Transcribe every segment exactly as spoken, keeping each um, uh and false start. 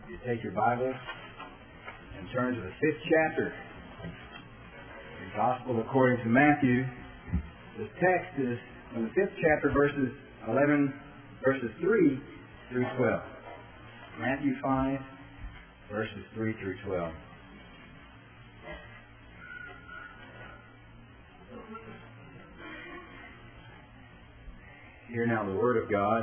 You take your Bible and turn to the fifth chapter. The Gospel according to Matthew. The text is in the fifth chapter, verses eleven, verses three through twelve. Matthew five, verses three through twelve. Hear now the Word of God.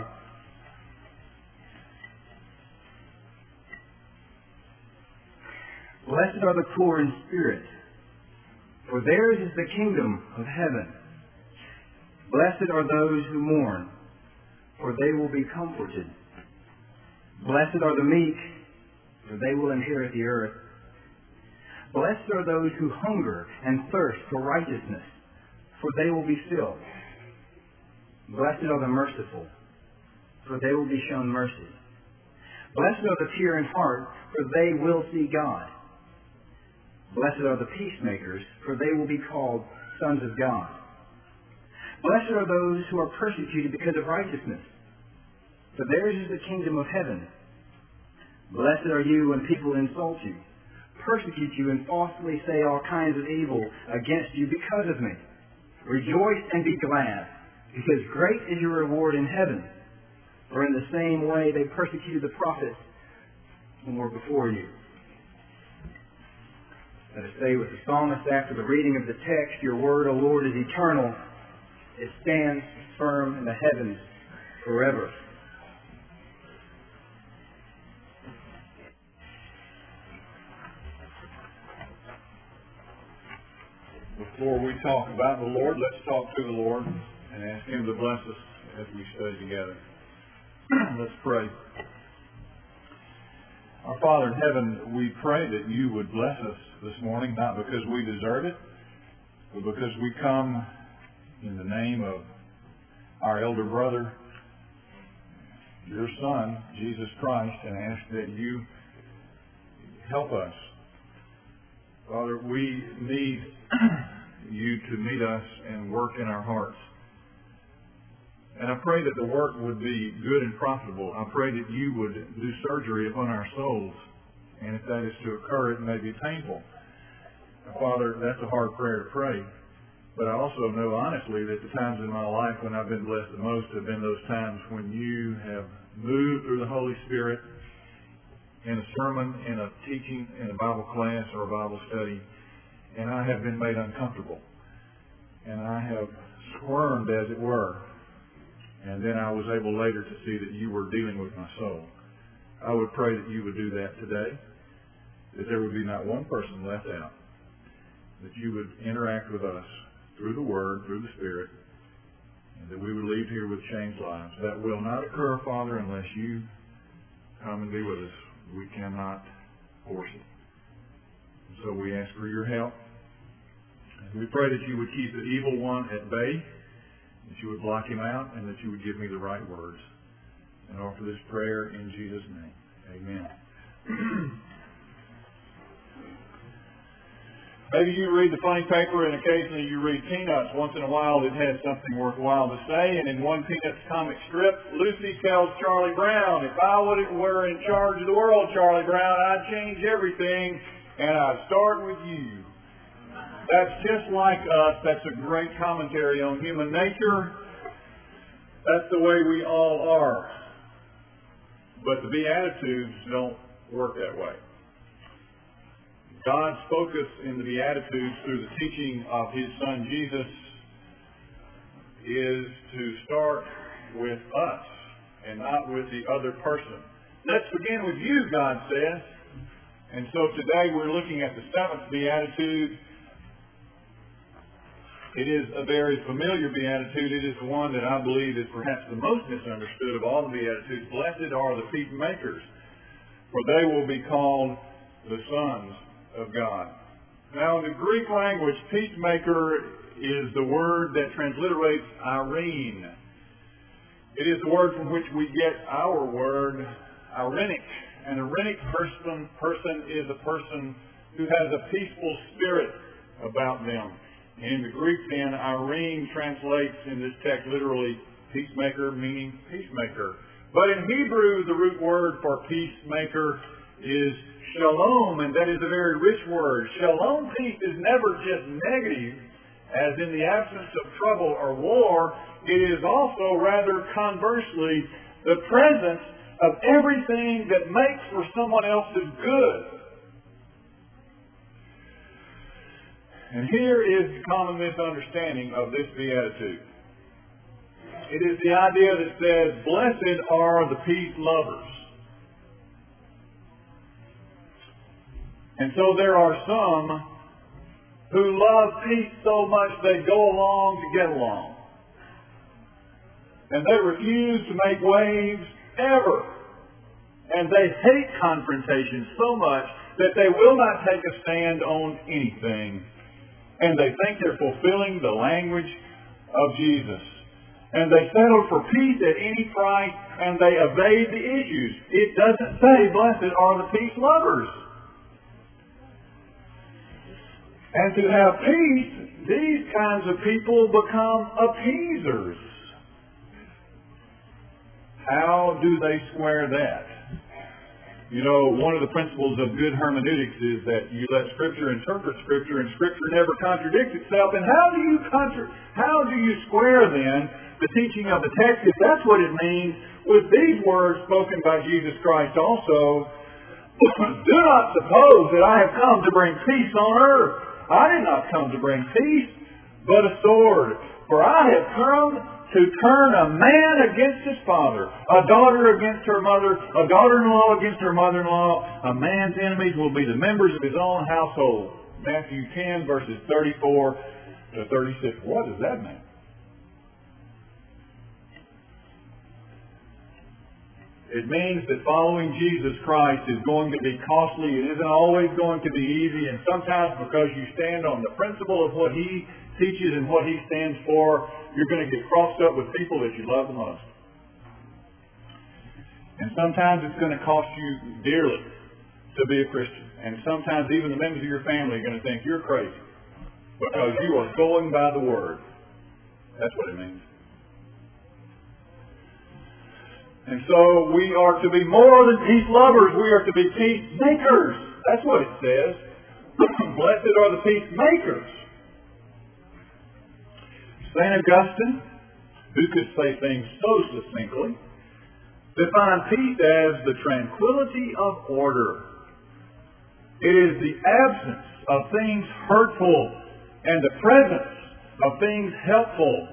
Blessed are the poor in spirit, for theirs is the kingdom of heaven. Blessed are those who mourn, for they will be comforted. Blessed are the meek, for they will inherit the earth. Blessed are those who hunger and thirst for righteousness, for they will be filled. Blessed are the merciful, for they will be shown mercy. Blessed are the pure in heart, for they will see God. Blessed are the peacemakers, for they will be called sons of God. Blessed are those who are persecuted because of righteousness, for theirs is the kingdom of heaven. Blessed are you when people insult you, persecute you, and falsely say all kinds of evil against you because of me. Rejoice and be glad, because great is your reward in heaven. For in the same way they persecuted the prophets who were before you. Let us say with the psalmist after the reading of the text, your word, O Lord, is eternal. It stands firm in the heavens forever. Before we talk about the Lord, let's talk to the Lord and ask Him to bless us as we study together. Let's pray. Our Father in heaven, we pray that you would bless us this morning, not because we deserve it, but because we come in the name of our elder brother, your Son, Jesus Christ, and ask that you help us. Father, we need you to meet us and work in our hearts. And I pray that the work would be good and profitable. I pray that you would do surgery upon our souls. And if that is to occur, it may be painful. Now, Father, that's a hard prayer to pray. But I also know honestly that the times in my life when I've been blessed the most have been those times when you have moved through the Holy Spirit in a sermon, in a teaching, in a Bible class or a Bible study, and I have been made uncomfortable. And I have squirmed, as it were. And then I was able later to see that you were dealing with my soul. I would pray that you would do that today, that there would be not one person left out, that you would interact with us through the Word, through the Spirit, and that we would leave here with changed lives. That will not occur, Father, unless you come and be with us. We cannot force it. And so we ask for your help. And we pray that you would keep the evil one at bay, that you would block him out, and that you would give me the right words. And offer this prayer in Jesus' name. Amen. Maybe you read the funny paper and occasionally you read Peanuts. Once in a while it has something worthwhile to say. And in one Peanuts comic strip, Lucy tells Charlie Brown, if I were in charge of the world, Charlie Brown, I'd change everything and I'd start with you. That's just like us. That's a great commentary on human nature. That's the way we all are. But the Beatitudes don't work that way. God's focus in the Beatitudes through the teaching of His Son Jesus is to start with us and not with the other person. Let's begin with you, God says. And so today we're looking at the seventh Beatitude. It is a very familiar Beatitude. It is one that I believe is perhaps the most misunderstood of all the Beatitudes. Blessed are the peacemakers, for they will be called the sons of God. Now, in the Greek language, peacemaker is the word that transliterates Irene. It is the word from which we get our word, Irenic. An Irenic person, person is a person who has a peaceful spirit about them. In the Greek, then, Irene translates in this text literally peacemaker, meaning peacemaker. But in Hebrew, the root word for peacemaker is shalom, and that is a very rich word. Shalom peace is never just negative, as in the absence of trouble or war. It is also, rather conversely, the presence of everything that makes for someone else's good. And here is the common misunderstanding of this beatitude. It is the idea that says, blessed are the peace lovers. And so there are some who love peace so much they go along to get along. And they refuse to make waves ever. And they hate confrontation so much that they will not take a stand on anything. And they think they're fulfilling the language of Jesus. And they settle for peace at any price, and they evade the issues. It doesn't say, blessed are the peace lovers. And to have peace, these kinds of people become appeasers. How do they square that? You know, one of the principles of good hermeneutics is that you let Scripture interpret Scripture, and Scripture never contradicts itself. And how do you contra- how do you square then the teaching of the text, if that's what it means, with these words spoken by Jesus Christ also? Do not suppose that I have come to bring peace on earth. I did not come to bring peace, but a sword. For I have come to turn a man against his father, a daughter against her mother, a daughter-in-law against her mother-in-law. A man's enemies will be the members of his own household. Matthew ten, verses thirty-four to thirty-six. What does that mean? It means that following Jesus Christ is going to be costly. It isn't always going to be easy. And sometimes because you stand on the principle of what He teaches and what He stands for, you're going to get crossed up with people that you love the most. And sometimes it's going to cost you dearly to be a Christian. And sometimes even the members of your family are going to think you're crazy because you are going by the Word. That's what it means. And so we are to be more than peace lovers. We are to be peacemakers. That's what it says. Blessed are the peacemakers. Saint Augustine, who could say things so succinctly, defined peace as the tranquility of order. It is the absence of things hurtful and the presence of things helpful.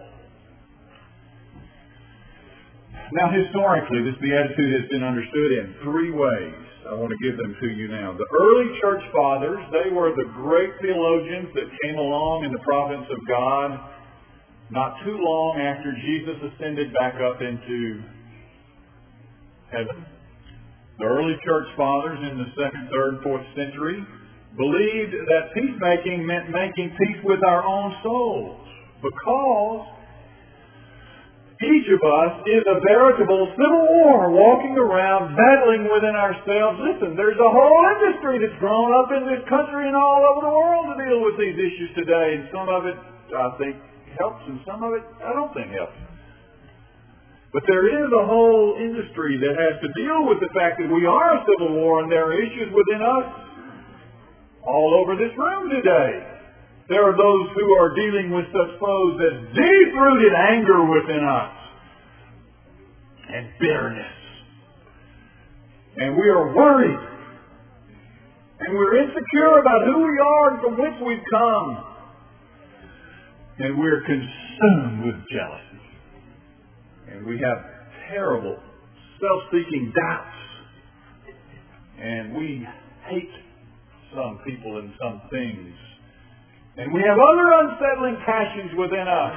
Now, historically, this beatitude has been understood in three ways. I want to give them to you now. The early church fathers, they were the great theologians that came along in the providence of God not too long after Jesus ascended back up into heaven. The early church fathers in the second, third, fourth century believed that peacemaking meant making peace with our own souls, because each of us is a veritable civil war, walking around, battling within ourselves. Listen, there's a whole industry that's grown up in this country and all over the world to deal with these issues today. And some of it, I think, helps, and some of it, I don't think helps. But there is a whole industry that has to deal with the fact that we are a civil war, and there are issues within us all over this room today. There are those who are dealing with such foes as deep-rooted anger within us and bitterness. And we are worried. And we're insecure about who we are and from whence we've come. And we're consumed with jealousy. And we have terrible self-seeking doubts. And we hate some people and some things. And we have other unsettling passions within us.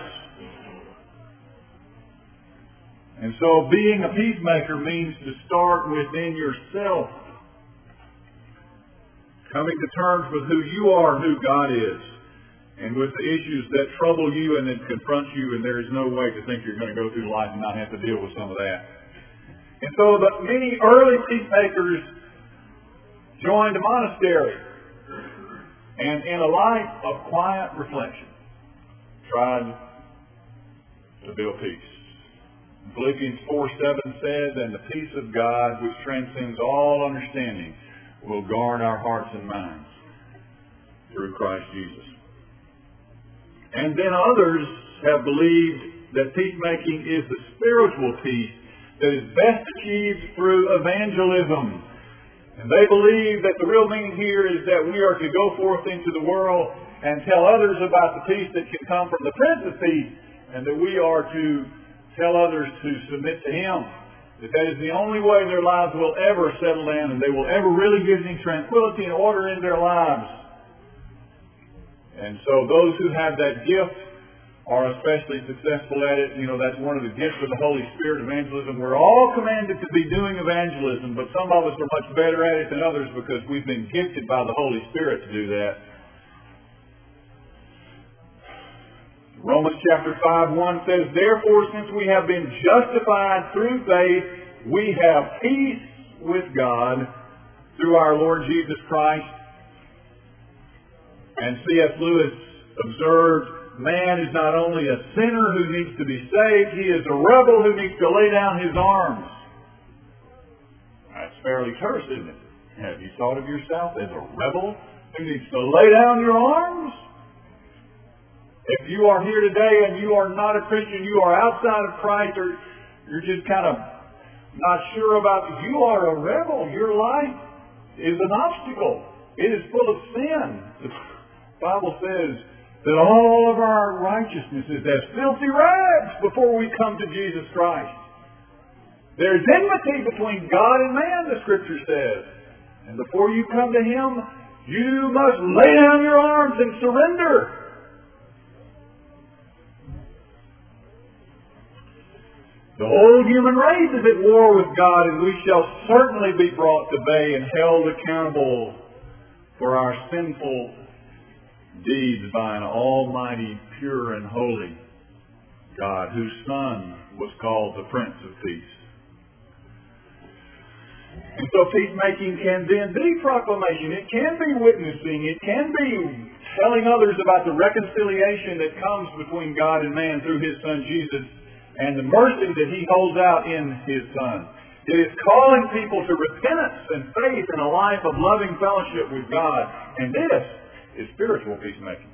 And so being a peacemaker means to start within yourself. Coming to terms with who you are and who God is. And with the issues that trouble you and that confront you, and there is no way to think you're going to go through life and not have to deal with some of that. And so the many early peacemakers joined a monastery. And in a life of quiet reflection, tried to build peace. Philippians four seven says, and the peace of God, which transcends all understanding, will guard our hearts and minds through Christ Jesus. And then others have believed that peacemaking is the spiritual peace that is best achieved through evangelism. And they believe that the real meaning here is that we are to go forth into the world and tell others about the peace that can come from the Prince of Peace, and that we are to tell others to submit to Him. That that is the only way their lives will ever settle down, and they will ever really give them tranquility and order in their lives. And so those who have that gift are especially successful at it. You know, that's one of the gifts of the Holy Spirit, evangelism. We're all commanded to be doing evangelism, but some of us are much better at it than others because we've been gifted by the Holy Spirit to do that. Romans chapter five, one says, "Therefore, since we have been justified through faith, we have peace with God through our Lord Jesus Christ." And C S Lewis observed, "Man is not only a sinner who needs to be saved, he is a rebel who needs to lay down his arms." That's fairly terse, isn't it? Have you thought of yourself as a rebel who needs to lay down your arms? If you are here today and you are not a Christian, you are outside of Christ, or you're just kind of not sure about it, you are a rebel. Your life is an obstacle. It is full of sin. The Bible says that all of our righteousness is as filthy rags before we come to Jesus Christ. There's enmity between God and man, the Scripture says. And before you come to Him, you must lay down your arms and surrender. The whole human race is at war with God, and we shall certainly be brought to bay and held accountable for our sinful deeds by an almighty, pure, and holy God, whose Son was called the Prince of Peace. And so peacemaking can then be proclamation. It can be witnessing. It can be telling others about the reconciliation that comes between God and man through His Son Jesus, and the mercy that He holds out in His Son. It is calling people to repentance and faith and a life of loving fellowship with God. And this is spiritual peacemaking.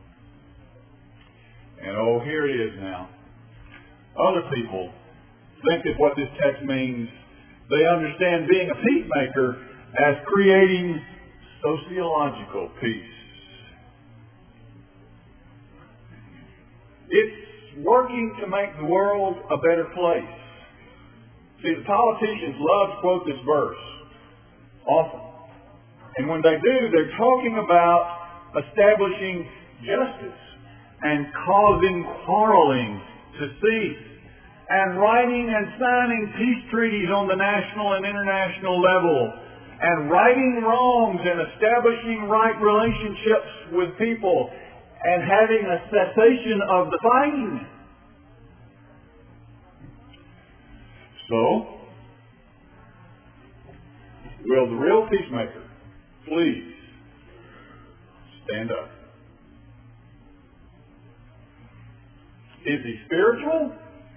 And oh, here it is now. Other people think that what this text means, they understand being a peacemaker as creating sociological peace. It's working to make the world a better place. See, the politicians love to quote this verse often. And when they do, they're talking about establishing justice and causing quarreling to cease, and writing and signing peace treaties on the national and international level, and righting wrongs and establishing right relationships with people, and having a cessation of the fighting. So, will the real peacemaker please stand up? Is he spiritual?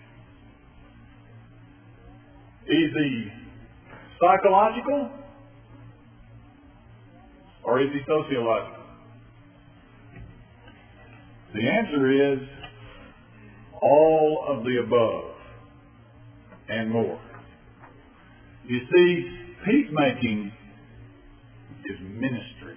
Is he psychological? Or is he sociological? The answer is all of the above and more. You see, peacemaking is ministry.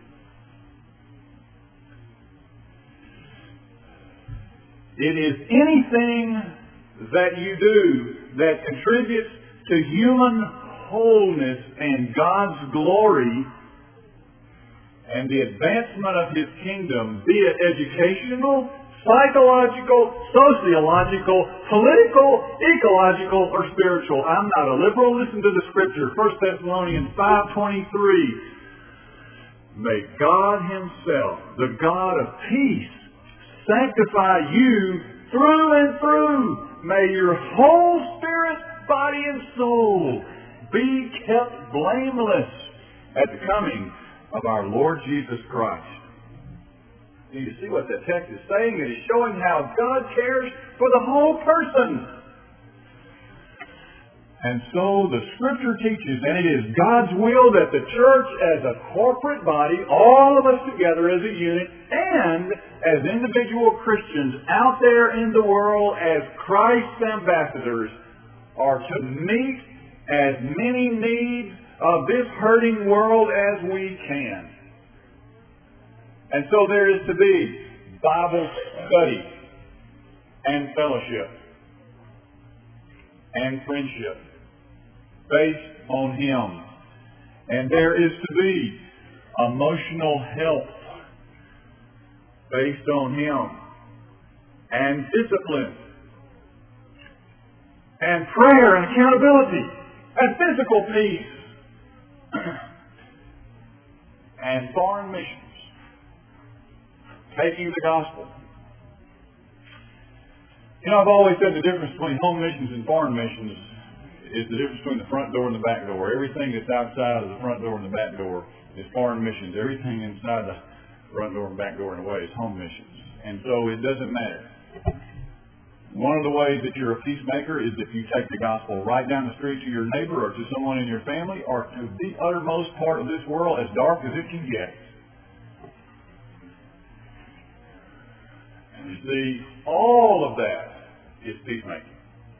It is anything that you do that contributes to human wholeness and God's glory and the advancement of His kingdom, be it educational, psychological, sociological, political, ecological, or spiritual. I'm not a liberal. Listen to the Scripture. First Thessalonians five twenty-three. May God Himself, the God of peace, sanctify you through and through. May your whole spirit, body, and soul be kept blameless at the coming of our Lord Jesus Christ. Do you see what the text is saying? It is showing how God cares for the whole person. And so the Scripture teaches, and it is God's will that the church as a corporate body, all of us together as a unit, and as individual Christians out there in the world as Christ's ambassadors, are to meet as many needs of this hurting world as we can. And so there is to be Bible study and fellowship and friendship based on Him. And there is to be emotional health based on Him. And discipline. And prayer and accountability. And physical peace. And foreign missions. Taking the gospel. You know, I've always said the difference between home missions and foreign missions is the difference between the front door and the back door. Everything that's outside of the front door and the back door is foreign missions. Everything inside the front door and back door in a way is home missions. And so it doesn't matter. One of the ways that you're a peacemaker is if you take the gospel right down the street to your neighbor or to someone in your family or to the uttermost part of this world as dark as it can get. And you see, all of that is peacemaking.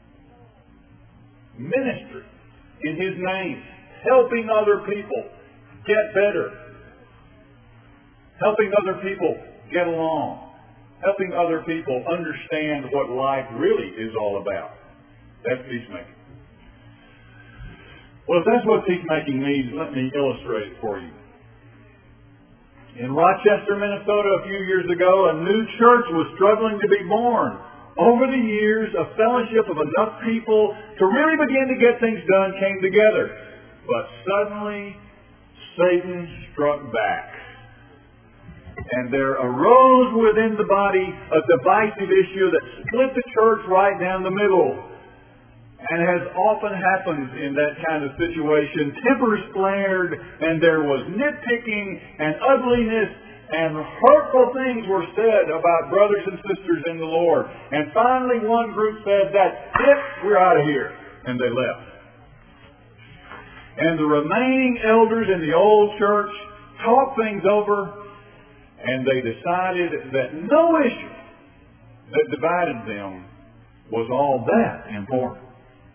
Ministry in His name, helping other people get better, helping other people get along, helping other people understand what life really is all about. That's peacemaking. Well, if that's what peacemaking means, let me illustrate it for you. In Rochester, Minnesota, a few years ago, a new church was struggling to be born. Over the years, a fellowship of enough people to really begin to get things done came together. But suddenly, Satan struck back. And there arose within the body a divisive issue that split the church right down the middle. And as often happens in that kind of situation, tempers flared, and there was nitpicking and ugliness, and hurtful things were said about brothers and sisters in the Lord. And finally one group said, "That's it, we're out of here." And they left. And the remaining elders in the old church talked things over, and they decided that no issue that divided them was all that important.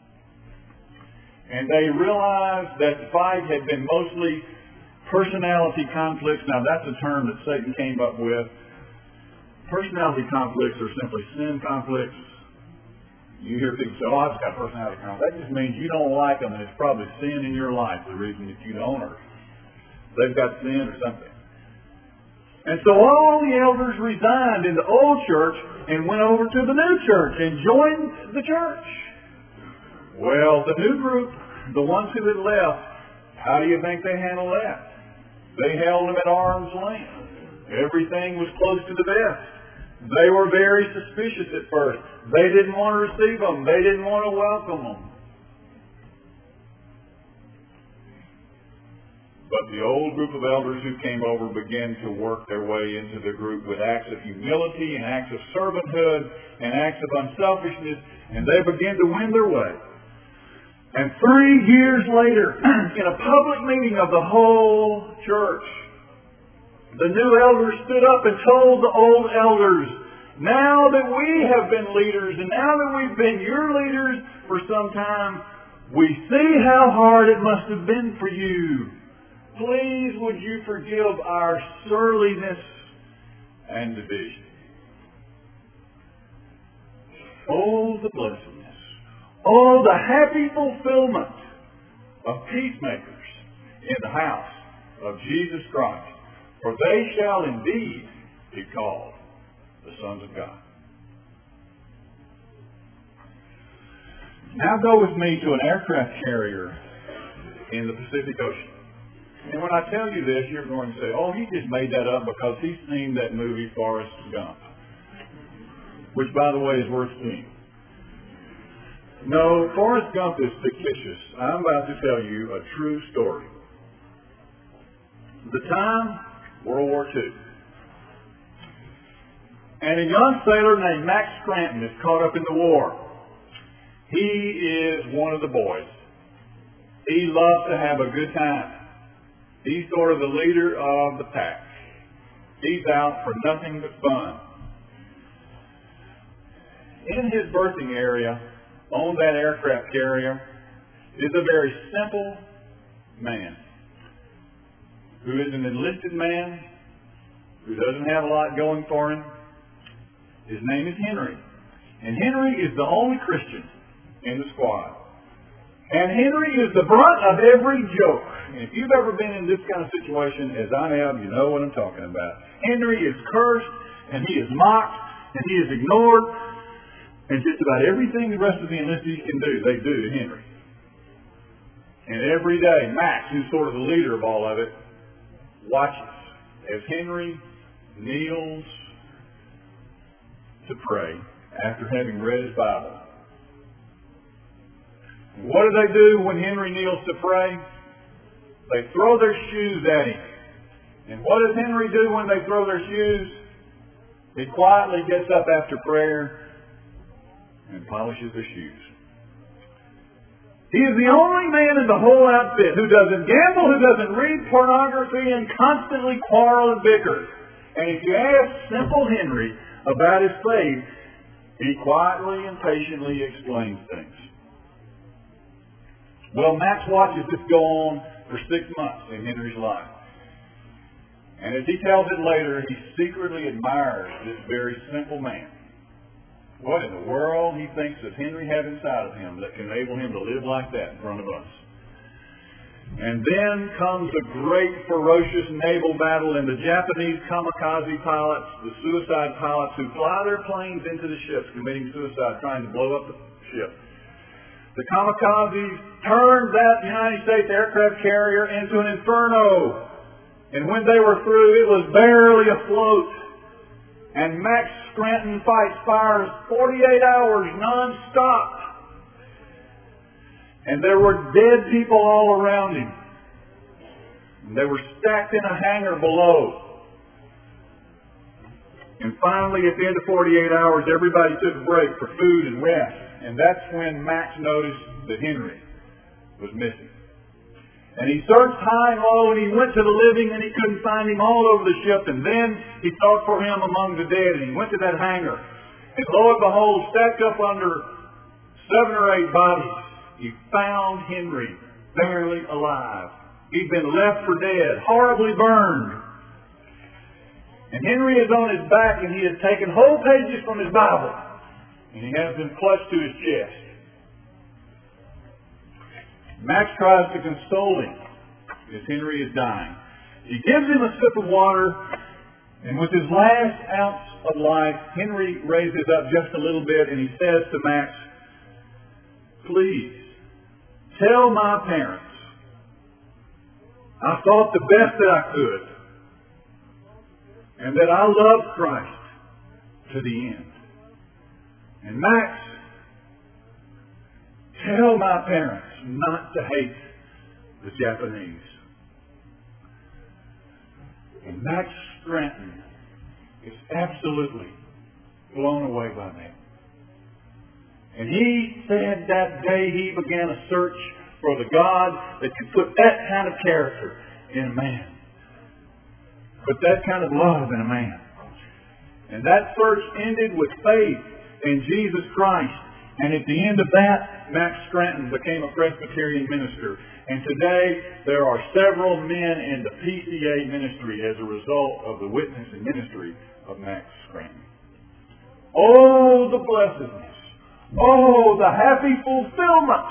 And they realized that the fight had been mostly personality conflicts. Now that's a term that Satan came up with. Personality conflicts are simply sin conflicts. You hear people say, "Oh, I've got personality conflicts." That just means you don't like them, and it's probably sin in your life, the reason that you don't, or they've got sin or something. And so all the elders resigned in the old church and went over to the new church and joined the church. Well, the new group, the ones who had left, how do you think they handled that? They held them at arm's length. Everything was close to the vest. They were very suspicious at first. They didn't want to receive them. They didn't want to welcome them. But the old group of elders who came over began to work their way into the group with acts of humility and acts of servanthood and acts of unselfishness, and they began to win their way. And three years later, in a public meeting of the whole church, the new elders stood up and told the old elders, "Now that we have been leaders, and now that we've been your leaders for some time, we see how hard it must have been for you. Please would you forgive our surliness and division." Oh, the blessedness. Oh, the happy fulfillment of peacemakers in the house of Jesus Christ. For they shall indeed be called the sons of God. Now go with me to an aircraft carrier in the Pacific Ocean. And when I tell you this, you're going to say, "Oh, he just made that up because he's seen that movie Forrest Gump." Which, by the way, is worth seeing. No, Forrest Gump is fictitious. I'm about to tell you a true story. The time, World War Two. And a young sailor named Max Scranton is caught up in the war. He is one of the boys. He loves to have a good time. He's sort of the leader of the pack. He's out for nothing but fun. In his berthing area, on that aircraft carrier, is a very simple man who is an enlisted man who doesn't have a lot going for him. His name is Henry. And Henry is the only Christian in the squad. And Henry is the brunt of every joke. And if you've ever been in this kind of situation, as I have, you know what I'm talking about. Henry is cursed, and he is mocked, and he is ignored. And just about everything the rest of the enlistees can do, they do to Henry. And every day, Max, who's sort of the leader of all of it, watches as Henry kneels to pray after having read his Bible. What do they do when Henry kneels to pray? They throw their shoes at him. And what does Henry do when they throw their shoes? He quietly gets up after prayer and polishes their shoes. He is the only man in the whole outfit who doesn't gamble, who doesn't read pornography, and constantly quarrel and bicker. And if you ask simple Henry about his faith, he quietly and patiently explains things. Well, Max watches this go on for six months in Henry's life. And as he tells it later, he secretly admires this very simple man. What in the world he thinks does Henry have inside of him that can enable him to live like that in front of us? And then comes a great ferocious naval battle, and the Japanese kamikaze pilots, the suicide pilots who fly their planes into the ships committing suicide, trying to blow up the ship. The kamikazes turned that United States aircraft carrier into an inferno. And when they were through, it was barely afloat. And Max Scranton fights fires forty-eight hours non-stop. And there were dead people all around him. And they were stacked in a hangar below. And finally, at the end of forty-eight hours, everybody took a break for food and rest. And that's when Max noticed that Henry was missing. And he searched high and low, and he went to the living, and he couldn't find him all over the ship. And then he sought for him among the dead, and he went to that hangar. And lo and behold, stacked up under seven or eight bodies, he found Henry barely alive. He'd been left for dead, horribly burned. And Henry is on his back, and he has taken whole pages from his Bible, and he has them clutched to his chest. Max tries to console him as Henry is dying. He gives him a sip of water, and with his last ounce of life, Henry raises up just a little bit, and he says to Max, "Please, tell my parents I thought the best that I could, and that I loved Christ to the end. And Max, tell my parents not to hate the Japanese." And Max Scranton is absolutely blown away by that. And he said that day he began a search for the God that could put that kind of character in a man. Put that kind of love in a man. And that search ended with faith in Jesus Christ. And at the end of that, Max Scranton became a Presbyterian minister. And today, there are several men in the P C A ministry as a result of the witness and ministry of Max Scranton. Oh, the blessedness. Oh, the happy fulfillment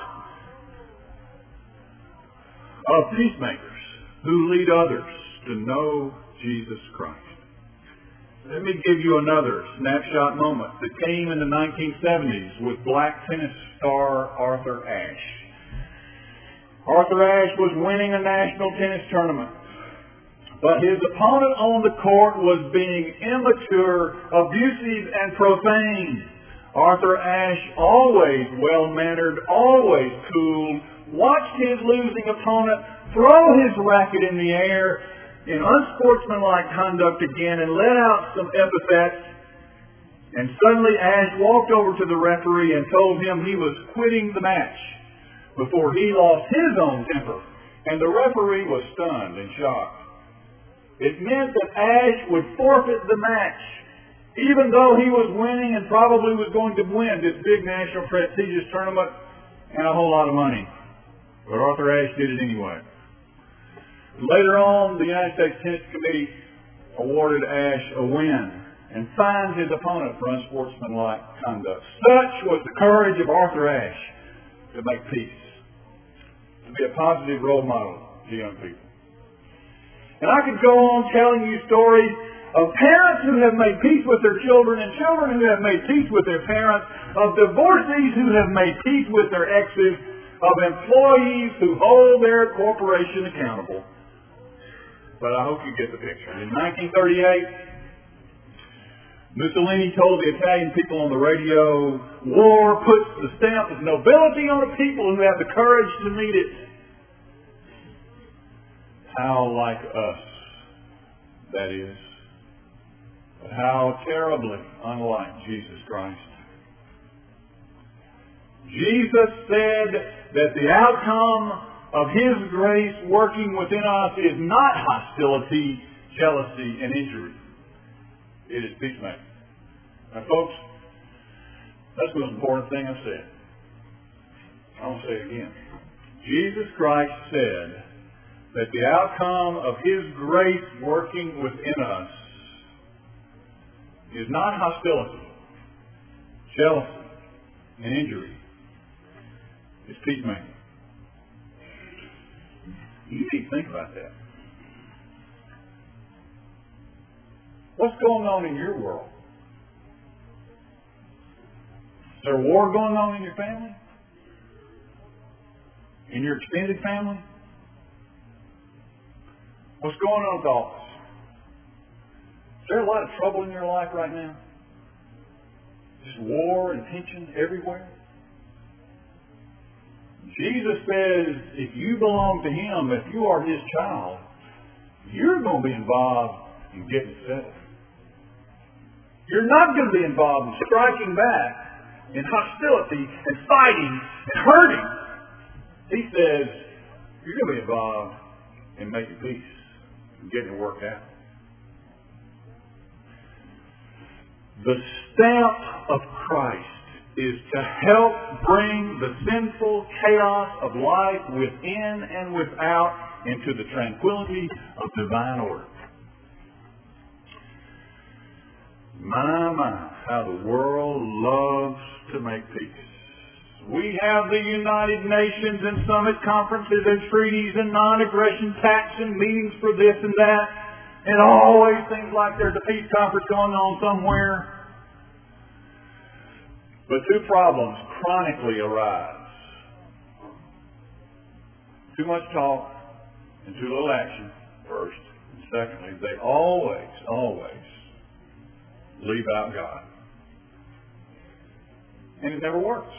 of peacemakers who lead others to know Jesus Christ. Let me give you another snapshot moment that came in the nineteen seventies with black tennis star Arthur Ashe. Arthur Ashe was winning a national tennis tournament, but his opponent on the court was being immature, abusive, and profane. Arthur Ashe, always well-mannered, always cool, watched his losing opponent throw his racket in the air in unsportsmanlike conduct again and let out some epithets. And suddenly Ashe walked over to the referee and told him he was quitting the match. before he lost his own temper, and the referee was stunned and shocked. It meant that Ash would forfeit the match, even though he was winning and probably was going to win this big national prestigious tournament and a whole lot of money. But Arthur Ashe did it anyway. Later on, the United States Tennis Committee awarded Ashe a win and fined his opponent for unsportsmanlike conduct. Such was the courage of Arthur Ashe to make peace, to be a positive role model to young people. And I could go on telling you stories of parents who have made peace with their children and children who have made peace with their parents, of divorcees who have made peace with their exes, of employees who hold their corporation accountable. But I hope you get the picture. In nineteen thirty-eight, Mussolini told the Italian people on the radio, "War puts the stamp of nobility on the people who have the courage to meet it." How like us that is. But how terribly unlike Jesus Christ. Jesus said that the outcome of His grace working within us is not hostility, jealousy, and injury. It is peacemaking. Now, folks, that's the most important thing I said. I want to say it again. Jesus Christ said that the outcome of His grace working within us is not hostility, jealousy, and injury. It's peacemaking. You need to think about that. What's going on in your world? Is there war going on in your family? In your extended family? What's going on with the office? Is there a lot of trouble in your life right now? Just war and tension everywhere? Jesus says if you belong to Him, if you are His child, you're going to be involved in getting settled. You're not going to be involved in striking back, in hostility, and fighting, and hurting. He says you're going to be involved in making peace, and getting it worked out. The stamp of Christ is to help bring the sinful chaos of life within and without into the tranquility of divine order. My, my, how the world loves to make peace. We have the United Nations and summit conferences and treaties and non-aggression pacts and meetings for this and that. It always seems like there's a peace conference going on somewhere. But two problems chronically arise. Too much talk and too little action, first. And secondly, they always, always leave out God. And it never works.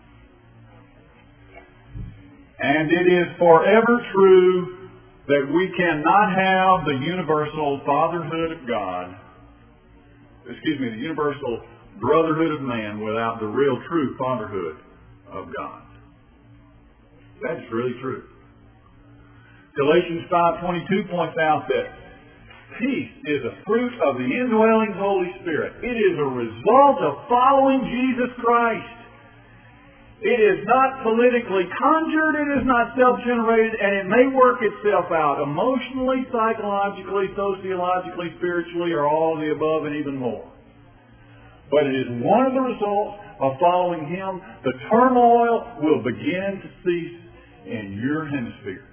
And it is forever true that we cannot have the universal fatherhood of God, excuse me, the universal brotherhood of man without the real true fatherhood of God. That's really true. Galatians five twenty-two points out that peace is a fruit of the indwelling Holy Spirit. It is a result of following Jesus Christ. It is not politically conjured, it is not self-generated, and it may work itself out emotionally, psychologically, sociologically, spiritually, or all of the above and even more. But it is one of the results of following Him. The turmoil will begin to cease in your hemisphere.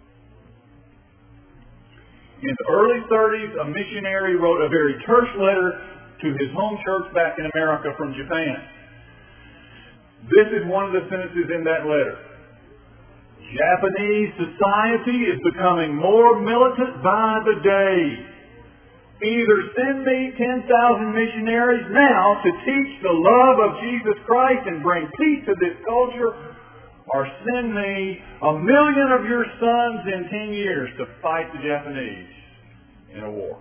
In the early thirties, a missionary wrote a very terse letter to his home church back in America from Japan. This is one of the sentences in that letter. Japanese society is becoming more militant by the day. Either send me ten thousand missionaries now to teach the love of Jesus Christ and bring peace to this culture, or send me a million of your sons in ten years to fight the Japanese in a war.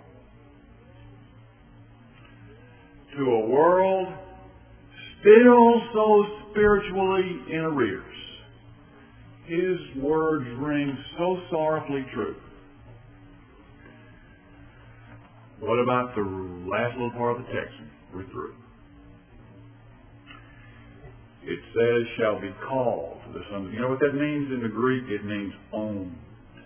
To a world still so spiritually in arrears, His words ring so sorrowfully true. What about the last little part of the text? We're through. It says, shall be called the Son. You know what that means in the Greek? It means owned.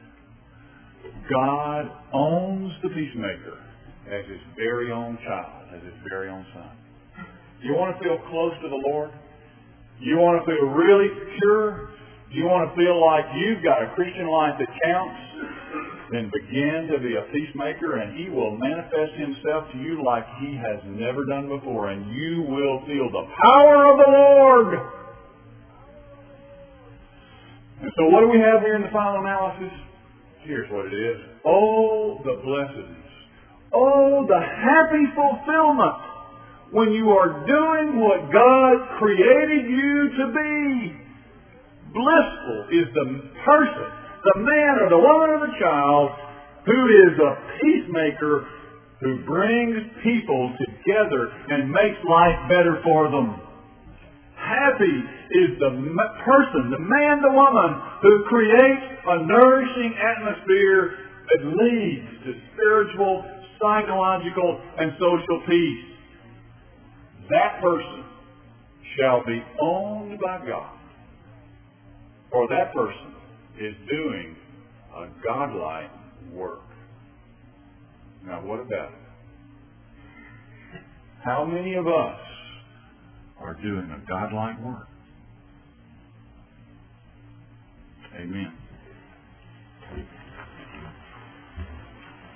God owns the peacemaker as his very own child, as his very own son. You want to feel close to the Lord? You want to feel really secure? You want to feel like you've got a Christian life that counts? Then begin to be a peacemaker, and He will manifest Himself to you like He has never done before, and you will feel the power of the Lord. And so what do we have here in the final analysis? Here's what it is. Oh, the blessedness. Oh, the happy fulfillment when you are doing what God created you to be. Blissful is the person, the man or the woman or the child who is a peacemaker, who brings people together and makes life better for them. Happy is the person, the man, the woman who creates a nourishing atmosphere that leads to spiritual, psychological, and social peace. That person shall be owned by God. For that person is doing a godlike work. Now what about it? How many of us are doing a godlike work? Amen.